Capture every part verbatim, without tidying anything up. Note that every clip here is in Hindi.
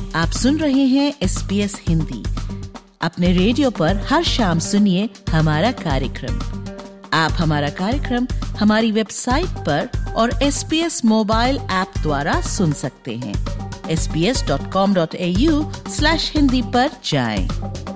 आप सुन रहे हैं एस बी एस हिंदी। अपने रेडियो पर हर शाम सुनिए हमारा कार्यक्रम। आप हमारा कार्यक्रम हमारी वेबसाइट पर और S B S mobile app द्वारा सुन सकते हैं। S B S dot com dot A U slash Hindi पर जाएं।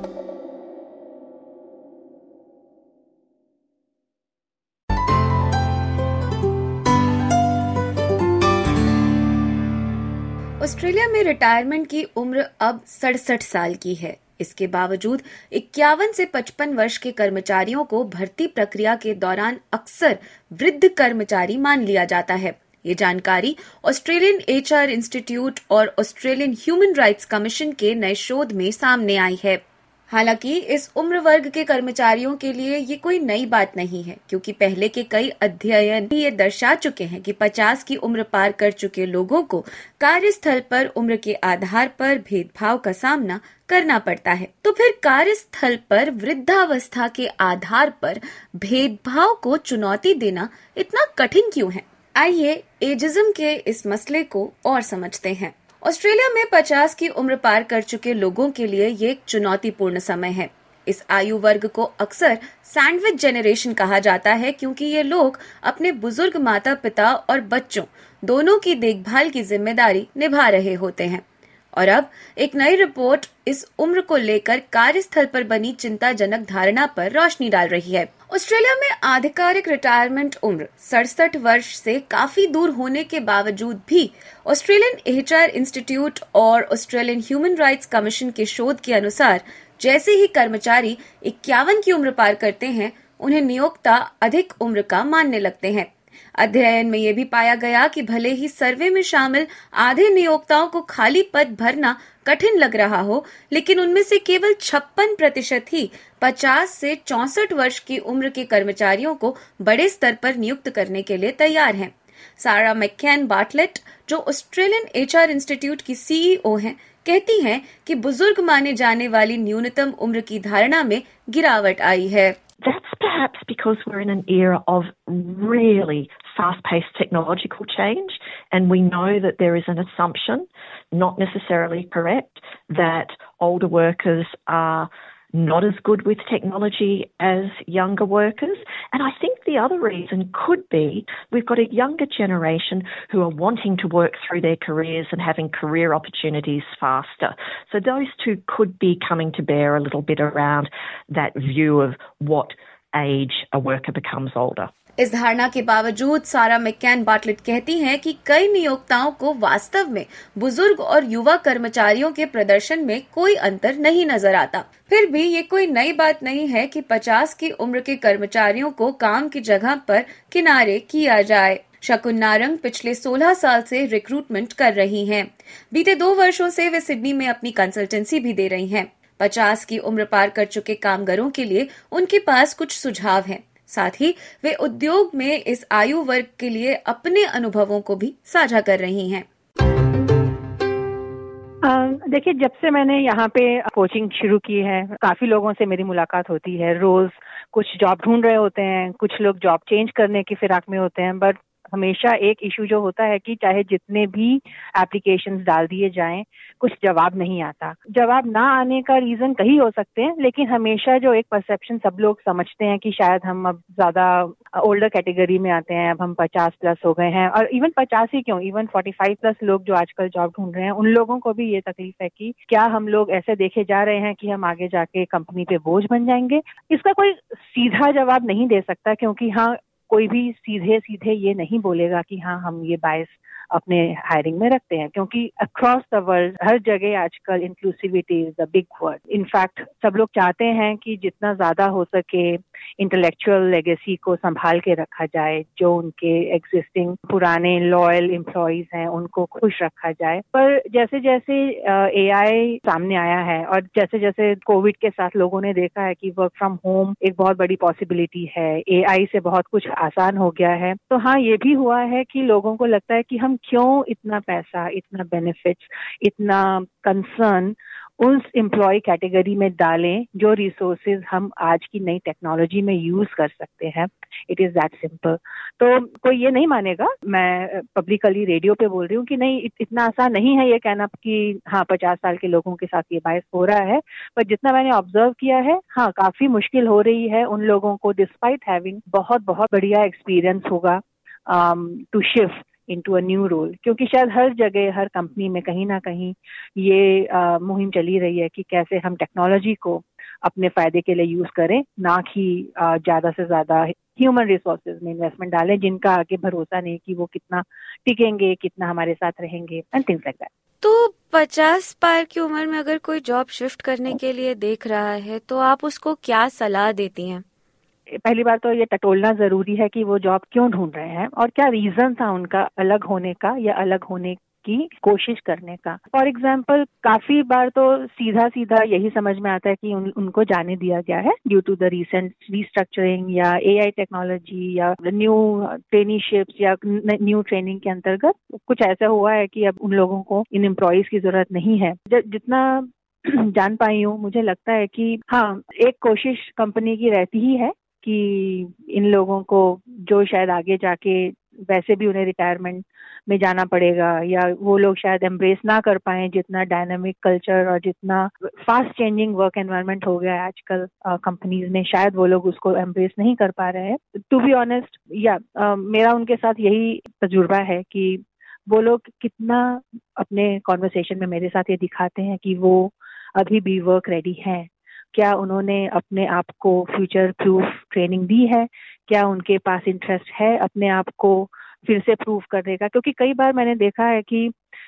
ऑस्ट्रेलिया में रिटायरमेंट की उम्र अब सड़सठ साल की है। इसके बावजूद इक्यावन से पचपन वर्ष के कर्मचारियों को भर्ती प्रक्रिया के दौरान अक्सर वृद्ध कर्मचारी मान लिया जाता है। ये जानकारी ऑस्ट्रेलियन एच आर इंस्टीट्यूट और ऑस्ट्रेलियन ह्यूमन राइट्स कमीशन के नए शोध में सामने आई है। हालांकि इस उम्र वर्ग के कर्मचारियों के लिए ये कोई नई बात नहीं है, क्योंकि पहले के कई अध्ययन भी ये दर्शा चुके हैं कि पचास की उम्र पार कर चुके लोगों को कार्यस्थल पर उम्र के आधार पर भेदभाव का सामना करना पड़ता है। तो फिर कार्यस्थल पर वृद्धावस्था के आधार पर भेदभाव को चुनौती देना इतना कठिन क्यों है? आइए एजिज्म के इस मसले को और समझते हैं। ऑस्ट्रेलिया में पचास की उम्र पार कर चुके लोगों के लिए ये एक चुनौतीपूर्ण समय है। इस आयु वर्ग को अक्सर सैंडविच जेनरेशन कहा जाता है, क्योंकि ये लोग अपने बुजुर्ग माता पिता और बच्चों दोनों की देखभाल की जिम्मेदारी निभा रहे होते हैं। और अब एक नई रिपोर्ट इस उम्र को लेकर कार्यस्थल पर बनी चिंताजनक धारणा पर रोशनी डाल रही है। ऑस्ट्रेलिया में आधिकारिक रिटायरमेंट उम्र सड़सठ वर्ष से काफी दूर होने के बावजूद भी ऑस्ट्रेलियन एच आर इंस्टीट्यूट और ऑस्ट्रेलियन ह्यूमन राइट्स कमीशन के शोध के अनुसार जैसे ही कर्मचारी इक्यावन की उम्र पार करते हैं, उन्हें नियोक्ता अधिक उम्र का मानने लगते हैं। अध्ययन में यह भी पाया गया कि भले ही सर्वे में शामिल आधे नियोक्ताओं को खाली पद भरना कठिन लग रहा हो, लेकिन उनमें से केवल छप्पन प्रतिशत ही पचास से चौसठ वर्ष की उम्र के कर्मचारियों को बड़े स्तर पर नियुक्त करने के लिए तैयार हैं। सारा मैककेन बार्टलेट, जो ऑस्ट्रेलियन एच आर इंस्टीट्यूट की सी ई ओ हैं, कहती हैं कि बुजुर्ग माने जाने वाली न्यूनतम उम्र की धारणा में गिरावट आई है। That's perhaps because we're in an era of really fast-paced technological change, and we know that there is an assumption, not necessarily correct, that older workers are not as good with technology as younger workers. And I think the other reason could be we've got a younger generation who are wanting to work through their careers and having career opportunities faster. So those two could be coming to bear a little bit around that view of what age a worker becomes older. इस धारणा के बावजूद सारा मैककेन बार्टलेट कहती हैं कि कई नियोक्ताओं को वास्तव में बुजुर्ग और युवा कर्मचारियों के प्रदर्शन में कोई अंतर नहीं नजर आता। फिर भी ये कोई नई बात नहीं है कि पचास की उम्र के कर्मचारियों को काम की जगह पर किनारे किया जाए। शकुन नारंग पिछले सोलह साल से रिक्रूटमेंट कर रही हैं। बीते दो वर्षों से वे सिडनी में अपनी कंसल्टेंसी भी दे रही हैं। पचास की उम्र पार कर चुके कामगारों के लिए उनके पास कुछ सुझाव हैं। साथ ही वे उद्योग में इस आयु वर्ग के लिए अपने अनुभवों को भी साझा कर रही हैं। देखिए, जब से मैंने यहाँ पे कोचिंग शुरू की है, काफी लोगों से मेरी मुलाकात होती है। रोज कुछ जॉब ढूंढ रहे होते हैं, कुछ लोग जॉब चेंज करने की फिराक में होते हैं, बट हमेशा एक इशू जो होता है कि चाहे जितने भी एप्लीकेशंस डाल दिए जाएं, कुछ जवाब नहीं आता। जवाब ना आने का रीजन कई हो सकते हैं, लेकिन हमेशा जो एक परसेप्शन सब लोग समझते हैं कि शायद हम अब ज्यादा ओल्डर कैटेगरी में आते हैं, अब हम पचास प्लस हो गए हैं। और इवन पचास ही क्यों, इवन पैंतालीस प्लस लोग जो आजकल जॉब ढूंढ रहे हैं, उन लोगों को भी ये तकलीफ है कि क्या हम लोग ऐसे देखे जा रहे हैं कि हम आगे जाके कंपनी पे बोझ बन जाएंगे। इसका कोई सीधा जवाब नहीं दे सकता, क्योंकि हाँ, कोई भी सीधे सीधे ये नहीं बोलेगा कि हाँ हम ये बायस अपने हायरिंग में रखते हैं, क्योंकि अक्रॉस द वर्ल्ड हर जगह आजकल inclusivity is the big word. In fact सब लोग चाहते हैं कि जितना ज्यादा हो सके इंटेलेक्चुअल लेगेसी को संभाल के रखा जाए, जो उनके एग्जिस्टिंग पुराने लॉयल एम्प्लॉयज हैं उनको खुश रखा जाए। पर जैसे जैसे एआई सामने आया है और जैसे जैसे कोविड के साथ लोगों ने देखा है कि वर्क फ्रॉम होम एक बहुत बड़ी पॉसिबिलिटी है, एआई से बहुत कुछ आसान हो गया है, तो हाँ ये भी हुआ है कि लोगों को लगता है कि हम क्यों इतना पैसा, इतना बेनिफिट्स, इतना कंसर्न उस एम्प्लॉय कैटेगरी में डालें जो रिसोर्सेज हम आज की नई टेक्नोलॉजी में यूज कर सकते हैं। It is that simple. तो कोई ये नहीं मानेगा, मैं पब्लिकली रेडियो पे बोल रही हूँ कि नहीं, इतना आसान नहीं है ये कहना कि हाँ पचास साल के लोगों के साथ ये बायस हो रहा है। पर जितना मैंने ऑब्जर्व किया है, हाँ काफी मुश्किल हो रही है उन लोगों को, डिस्पाइट हैविंग बहुत बहुत बढ़िया एक्सपीरियंस होगा to shift into a new role, क्योंकि शायद हर जगह हर कंपनी में कहीं ना कहीं ये uh, मुहिम चली रही है कि कैसे हम टेक्नोलॉजी को अपने फायदे के लिए यूज करें, ना कि uh, ज्यादा से ज्यादा ह्यूमन रिसोर्सेज में इन्वेस्टमेंट डालें जिनका आगे भरोसा नहीं कि वो कितना टिकेंगे, कितना हमारे साथ रहेंगे एंड थिंग्स लाइक दैट। तो पचास पार की उम्र में अगर कोई जॉब शिफ्ट करने के लिए देख रहा है तो आप उसको क्या सलाह देती हैं? पहली बार तो ये टटोलना जरूरी है कि वो जॉब क्यों ढूंढ रहे हैं और क्या रीजन था उनका अलग होने का या अलग होने की कोशिश करने का। फॉर एग्जाम्पल, काफी बार तो सीधा सीधा यही समझ में आता है कि उन, उनको जाने दिया गया है due to the recent restructuring या एआई टेक्नोलॉजी या न्यू ट्रेनीशिप्स या न्यू ट्रेनिंग के अंतर्गत कुछ ऐसा हुआ है कि अब उन लोगों को इन एम्प्लॉयज की जरूरत नहीं है। ज, जितना जान पाई हूँ, मुझे लगता है कि हाँ एक कोशिश कंपनी की रहती ही है कि इन लोगों को जो शायद आगे जाके वैसे भी उन्हें रिटायरमेंट में जाना पड़ेगा या वो लोग शायद एम्ब्रेस ना कर पाए जितना डायनामिक कल्चर और जितना फास्ट चेंजिंग वर्क एनवायरनमेंट हो गया है आजकल कंपनीज में, शायद वो लोग उसको एम्ब्रेस नहीं कर पा रहे हैं। टू बी ऑनेस्ट, या मेरा उनके साथ यही तजुर्बा है कि वो लोग कितना अपने कॉन्वर्सेशन में मेरे साथ ये दिखाते हैं कि वो अभी भी वर्क रेडी हैं। क्या उन्होंने अपने आप को फ्यूचर प्रूफ ट्रेनिंग दी है? क्या उनके पास इंटरेस्ट है अपने आप को फिर से प्रूव करने का? क्योंकि कई बार मैंने देखा है कि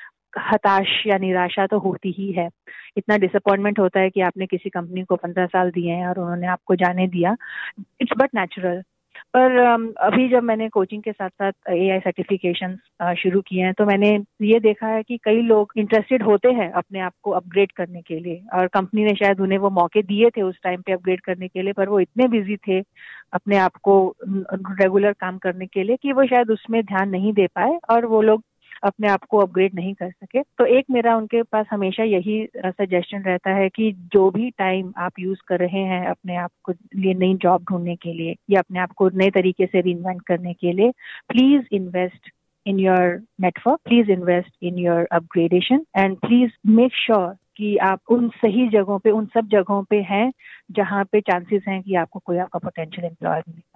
हताश या निराशा तो होती ही है, इतना डिसअपॉइंटमेंट होता है कि आपने किसी कंपनी को पंद्रह साल दिए हैं और उन्होंने आपको जाने दिया। It's but natural. पर अभी जब मैंने कोचिंग के साथ साथ एआई सर्टिफिकेशन शुरू किए हैं तो मैंने ये देखा है कि कई लोग इंटरेस्टेड होते हैं अपने आप को अपग्रेड करने के लिए, और कंपनी ने शायद उन्हें वो मौके दिए थे उस टाइम पे अपग्रेड करने के लिए, पर वो इतने बिजी थे अपने आप को रेगुलर काम करने के लिए कि वो शायद उसमें ध्यान नहीं दे पाए और वो लोग अपने आप को अपग्रेड नहीं कर सके। तो एक मेरा उनके पास हमेशा यही सजेशन रहता है कि जो भी टाइम आप यूज कर रहे हैं अपने आप को लिए नई जॉब ढूंढने के लिए या अपने आप को नए तरीके से रीइन्वेंट करने के लिए, please invest in your network, please invest in your upgradation and please make sure कि आप उन सही जगहों पे, उन सब जगहों पे हैं जहाँ पे चांसेस हैं कि आपको कोई आपका पोटेंशियल एम्प्लॉयर मिलेगा।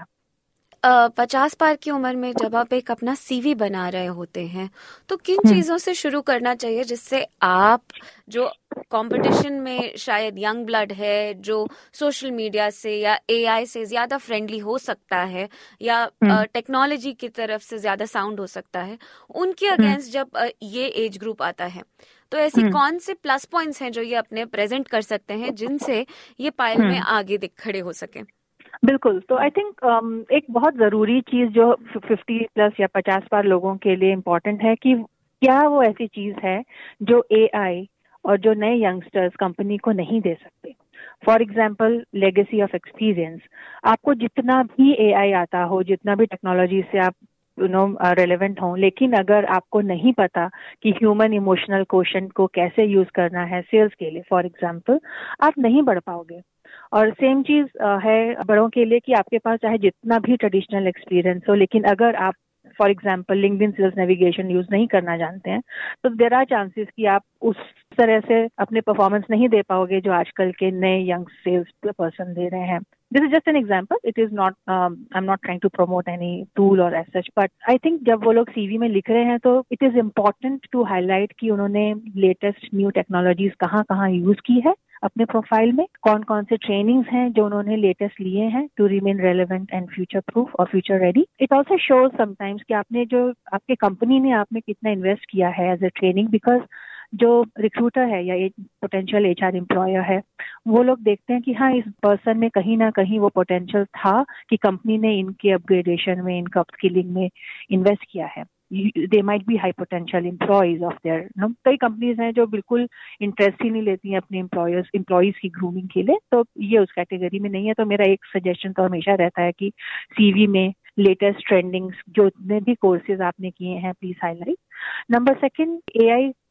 पचास पार की उम्र में जब आप एक अपना सीवी बना रहे होते हैं तो किन चीजों से शुरू करना चाहिए जिससे आप, जो कंपटीशन में शायद यंग ब्लड है, जो सोशल मीडिया से या एआई से ज्यादा फ्रेंडली हो सकता है या टेक्नोलॉजी की तरफ से ज्यादा साउंड हो सकता है, उनके अगेंस्ट जब ये एज ग्रुप आता है तो ऐसी कौन से प्लस पॉइंट्स हैं जो ये अपने प्रेजेंट कर सकते हैं जिनसे ये पाइल में आगे दिख खड़े हो सके? बिल्कुल। तो आई थिंक um, एक बहुत जरूरी चीज जो फिफ्टी प्लस या पचास पार लोगों के लिए इम्पोर्टेंट है कि क्या वो ऐसी चीज है जो एआई और जो नए यंगस्टर्स कंपनी को नहीं दे सकते। For example, legacy of experience. आपको जितना भी एआई आता हो, जितना भी टेक्नोलॉजी से आप यू नो रेलेवेंट हों, लेकिन अगर आपको नहीं पता कि ह्यूमन इमोशनल क्वोशंट को कैसे यूज करना है सेल्स के लिए, फॉर एग्जाम्पल, आप नहीं बढ़ पाओगे। और सेम चीज है बड़ों के लिए कि आपके पास चाहे जितना भी ट्रेडिशनल एक्सपीरियंस हो, लेकिन अगर आप for example LinkedIn sales navigation use नहीं करना जानते हैं तो देयर आर चांसेस कि आप उस तरह से अपने परफॉर्मेंस नहीं दे पाओगे जो आजकल के नए यंग सेल्स पर्सन दे रहे हैं। This is just an example. It is not, um, I'm not trying to promote any tool or as such, but I think जब वो लोग सीवी में लिख रहे हैं तो it is important to highlight कि उन्होंने latest new technologies कहाँ कहाँ यूज की है अपने प्रोफाइल में, कौन कौन से ट्रेनिंग्स हैं जो उन्होंने लेटेस्ट लिए हैं to remain relevant and future proof और future ready. It also shows sometimes कि आपने जो आपके कंपनी ने आप में कितना इन्वेस्ट किया है एज ए ट्रेनिंग, बिकॉज जो रिक्रूटर है या एक पोटेंशियल एचआर एम्प्लॉयर है वो लोग देखते हैं कि हाँ इस पर्सन में कहीं ना कहीं वो पोटेंशियल था कि कंपनी ने इनके अपग्रेडेशन में, इनका अपस्किलिंग में इन्वेस्ट किया है। They might be high potential employees of their know. कई कंपनीज हैं जो बिल्कुल इंटरेस्ट ही नहीं लेती हैं अपने एम्प्लॉयर्स एम्प्लॉयज की ग्रूमिंग के लिए, तो ये उस कैटेगरी में नहीं है। तो मेरा एक सजेशन तो हमेशा रहता है कि सीवी में लेटेस्ट ट्रेंडिंग्स जो जितने भी कोर्सेज आपने किए हैं please highlight. Number second, AI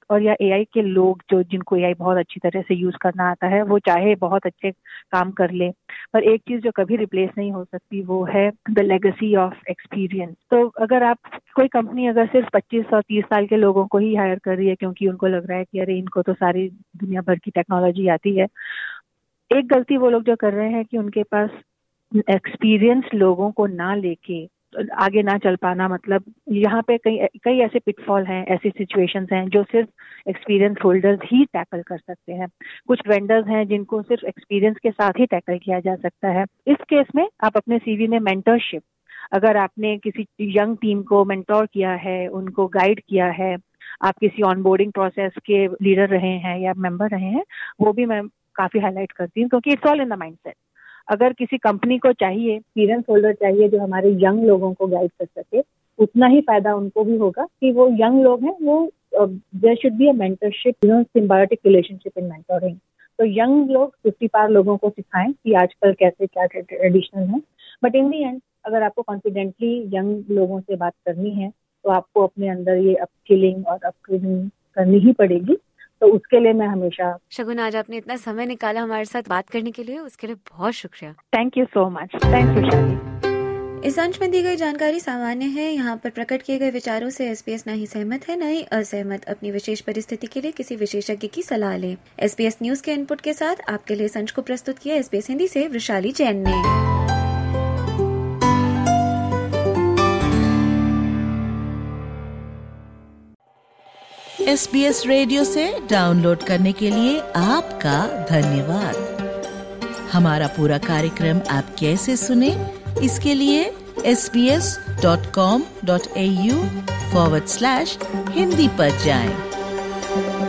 और या एआई के लोग जो जिनको एआई बहुत अच्छी तरह से यूज करना आता है वो चाहे बहुत अच्छे काम कर ले, पर एक चीज जो कभी रिप्लेस नहीं हो सकती वो है द लेगेसी ऑफ एक्सपीरियंस। तो अगर आप कोई कंपनी अगर सिर्फ पच्चीस और तीस साल के लोगों को ही हायर कर रही है क्योंकि उनको लग रहा है कि अरे इनको तो सारी दुनिया भर की टेक्नोलॉजी आती है, एक गलती वो लोग जो कर रहे हैं कि उनके पास एक्सपीरियंस लोगों को ना लेके आगे ना चल पाना। मतलब यहाँ पे कई कई ऐसे पिटफॉल हैं, ऐसी सिचुएशंस हैं जो सिर्फ एक्सपीरियंस होल्डर्स ही टैकल कर सकते हैं। कुछ वेंडर्स हैं जिनको सिर्फ एक्सपीरियंस के साथ ही टैकल किया जा सकता है। इस केस में आप अपने सीवी में मेंटरशिप, अगर आपने किसी यंग टीम को मेंटोर किया है, उनको गाइड किया है, आप किसी ऑनबोर्डिंग प्रोसेस के लीडर रहे हैं या मेंबर रहे हैं, वो भी मैं काफी हाईलाइट करती हूँ क्योंकि it's all in the mindset. अगर किसी कंपनी को चाहिए एक्सपीरियंस होल्डर चाहिए जो हमारे यंग लोगों को गाइड कर सके, उतना ही फायदा उनको भी होगा कि वो यंग लोग हैं, वो there should be a mentorship, you know, symbiotic relationship in mentoring. तो यंग लोग फिफ्टी पार लोगों को सिखाएं कि आजकल कैसे क्या ट्रेडिशनल है। बट इन दी एंड अगर आपको कॉन्फिडेंटली यंग लोगों से बात करनी है तो आपको अपने अंदर ये अपस्किलिंग और अपग्रेडिंग करनी ही पड़ेगी। तो उसके लिए मैं हमेशा शगुन, आज आपने इतना समय निकाला हमारे साथ बात करने के लिए, उसके लिए बहुत शुक्रिया। Thank you so much. Thanks Vishali. इस अंश में दी गई जानकारी सामान्य है। यहाँ पर प्रकट किए गए विचारों से एसपीएस न ही सहमत है न ही असहमत। अपनी विशेष परिस्थिति के लिए किसी विशेषज्ञ की सलाह लें। एसपीएस न्यूज के इनपुट के साथ आपके लिए इस अंश को प्रस्तुत किया एसपीएस हिंदी से वृशाली जैन ने। एसबीएस रेडियो से डाउनलोड करने के लिए आपका धन्यवाद। हमारा पूरा कार्यक्रम आप कैसे सुने, इसके लिए S B S dot com dot A U forward slash Hindi पर जाएं।